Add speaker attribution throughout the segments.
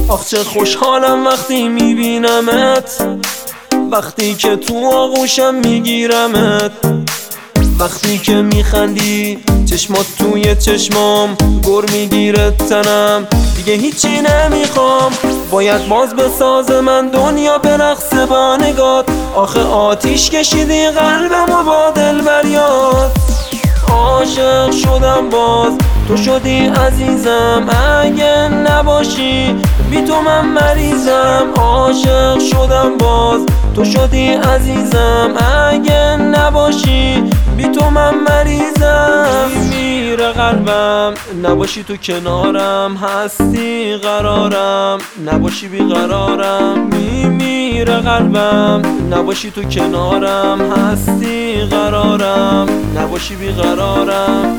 Speaker 1: آخ چه خوشحالم وقتی میبینمت، وقتی که تو آغوشم میگیرمت، وقتی که میخندی چشمات توی چشمام گر میگیره تنم، دیگه هیچی نمیخوام. باید باز بساز من دنیا برقصه با نگات، آخه آتیش کشیدی قلبمو با دلبریات. عاشق شدم باز تو شدی عزیزم، اگه نباشی بی تو من مریضم. عاشق شدم باز تو شدی عزیزم، اگه نباشی بی تو من مریضم. میره قلبم نباشی تو کنارم، هستی قرارم نباشی بیقرارم. میره قلبم نباشی تو کنارم، هستی قرارم نباشی بیقرارم.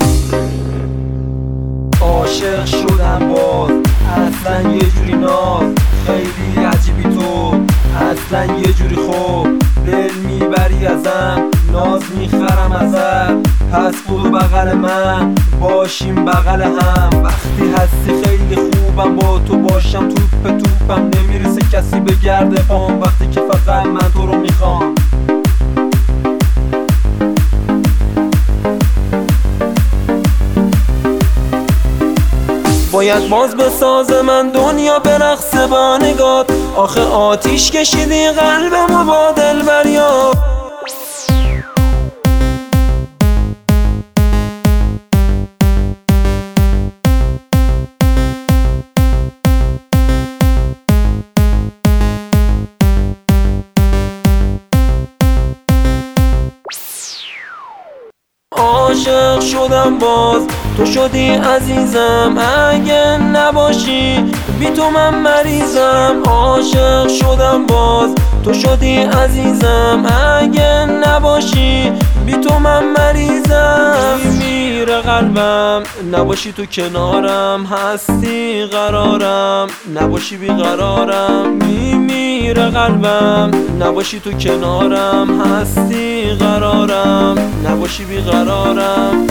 Speaker 1: عاشق شدم باز اصلا یه جوری ناز، خیلی عجیبی تو اصلا یه جوری خوب، دل میبری ازم ناز میخرم ازت، پس برو بغل من باشیم بغل هم. وقتی هستی خیلی خوبم با تو باشم، توپم نمیرسه کسی به گرد پام، وقتی که فقط من تو رو میخوام. باید باز بساز من دنیا برقصه با نگات، آخه آتیش کشیدی قلبمو با دلبریات. عاشق شدم باز تو شدی عزیزم، اگه نباشی بی تو من مریضم. عاشق شدم باز تو شدی عزیزم، اگه نباشی بی تو من مریضم. میره قلبم نباشی تو کنارم، هستی قرارم نباشی بیقرارم. میره قلبم نباشی تو کنارم، هستی قرارم نباشی بیقرارم.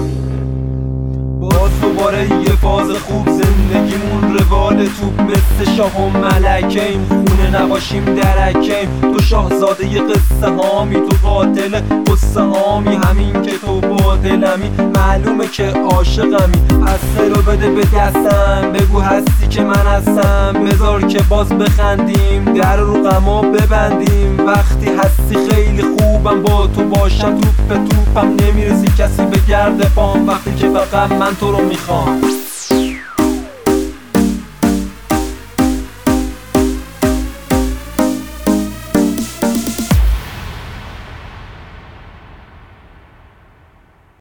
Speaker 1: باز دوباره یه فاز خوب، زندگیمون روال توپ مثل شاه و ملکه، این خونه نباشیم درکه. تو شاهزاده ی قصه هامی، تو قاتل قصه هامی، همین که تو با دلمی معلومه که عاشقمی. پس رو بده به دستم بگو هستی که من هستم، بذار که باز بخندیم در رو غما ببندیم. وقتی هستی خیلی خوبم با تو باشم، توپم نمیرسی کسی به گرد پام، وقتی که فقط من تو رو میخوام.